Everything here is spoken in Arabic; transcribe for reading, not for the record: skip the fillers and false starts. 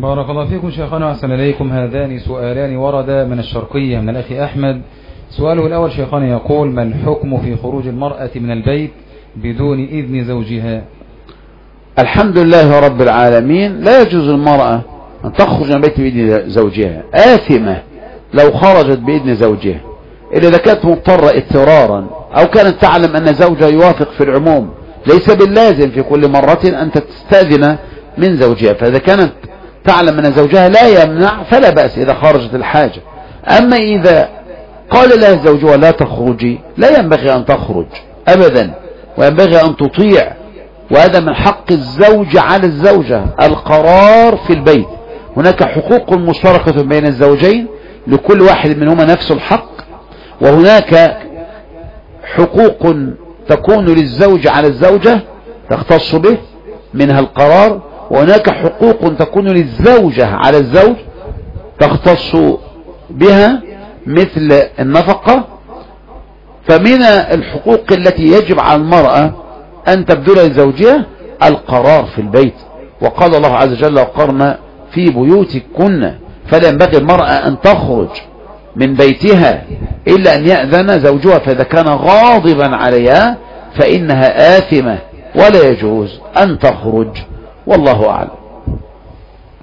بارك الله فيكم شيخنا وأحسن إليكم. هذان سؤالان ورد من الشرقية من الأخ أحمد. سؤاله الأول شيخنا يقول: ما الحكم في خروج المرأة من البيت بدون إذن زوجها؟ الحمد لله رب العالمين. لا يجوز المرأة أن تخرج من البيت بإذن زوجها، آثمة لو خرجت بإذن زوجها، إلا إذا كانت مضطرة اضطرارا أو كانت تعلم أن زوجها يوافق في العموم. ليس باللازم في كل مرة أن تستأذن من زوجها، فإذا كانت تعلم أن زوجها لا يمنع فلا بأس إذا خرجت الحاجة. أما إذا قال لها زوجها لا تخرجي، لا ينبغي أن تخرج أبدا، وينبغي أن تطيع، وهذا من حق الزوج على الزوجة القرار في البيت. هناك حقوق مشتركة بين الزوجين لكل واحد منهما نفس الحق، وهناك حقوق تكون للزوج على الزوجة تختص به منها القرار، وهناك حقوق تكون للزوجة على الزوج تختص بها مثل النفقة. فمن الحقوق التي يجب على المرأة أن تبذل لزوجها القرار في البيت، وقال الله عز وجل: وقرن في بيوتكن. فلا ينبغي المرأة أن تخرج من بيتها إلا أن يأذن زوجها، فإذا كان غاضبا عليها فإنها آثمة ولا يجوز أن تخرج، والله أعلم.